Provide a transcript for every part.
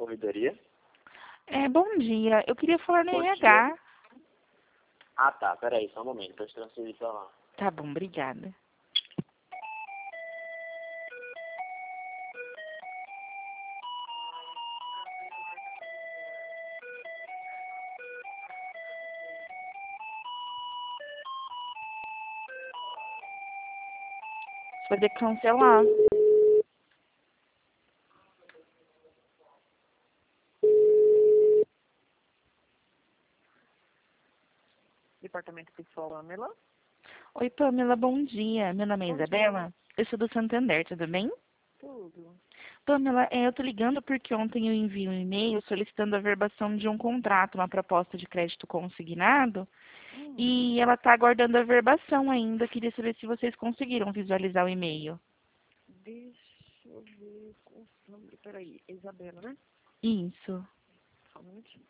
ouvidoria. Bom dia. Eu queria falar no Bom RH. dia. Ah, tá. Peraí, só um momento. Pra te transferir pra lá. Tá bom, obrigada. Você vai ter que cancelar. Departamento Pessoal, Pamela. Oi, Pamela, bom dia. Meu nome é Bom Isabela. Eu sou do Santander, tudo bem? Tudo. Pamela, eu tô ligando porque ontem eu enviei um e-mail solicitando a verbação de um contrato, uma proposta de crédito consignado, e ela tá aguardando a verbação ainda. Queria saber se vocês conseguiram visualizar o e-mail. Deixa eu ver com o nome. Peraí, Isabela, né? Isso. Só um minutinho.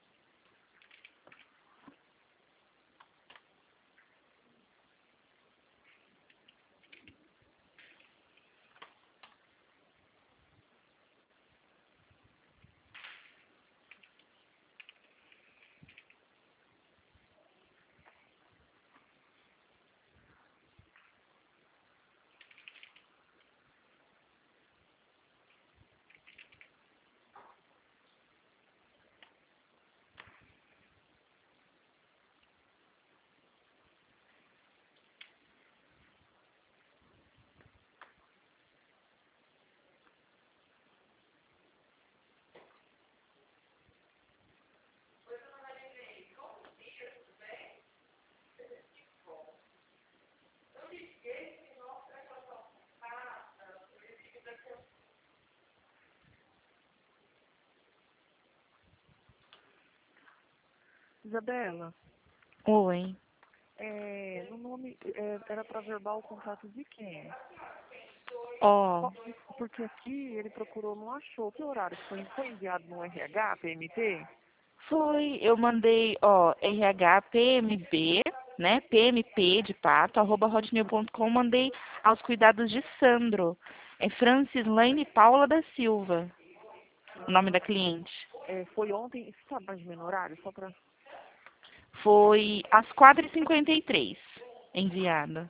Isabela, Oi. no nome, era para verbal o contrato de quem? Ó, Porque aqui ele procurou, não achou. Que horário foi enviado no RH, PMT? eu mandei, ó, RHPMB, né, PMP de pato, @hotmail.com, mandei aos cuidados de Sandro. É Francislaine Paula da Silva, o nome da cliente. Foi ontem, você sabe mais ou menos o horário? Só para... Foi às 4h53, enviada.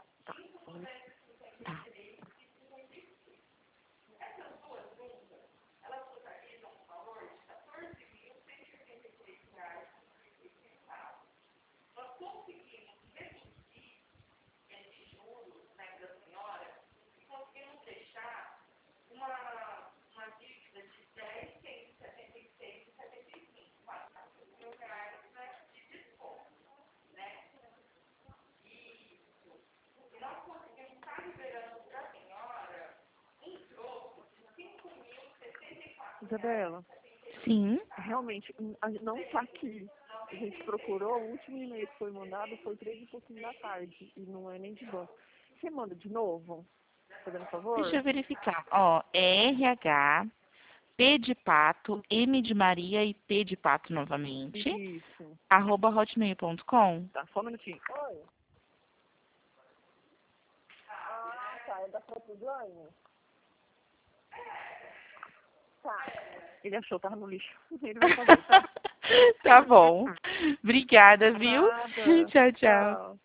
Isabela, Sim. realmente, não está aqui. A gente procurou, o último e-mail que foi mandado foi 3h pouquinho da tarde, e não é nem de banco. Você manda de novo, fazendo favor? Deixa eu verificar. Ó, é RH, P de pato, M de Maria e P de pato novamente, Isso. @hotmail.com. Tá, só um minutinho. Oi. Ah, tá, é da Proplane? Tá. Ele achou, tava no lixo. Ele vai fazer, tá? Tá bom. Obrigada, viu? Nada. Tchau, tchau. Tchau.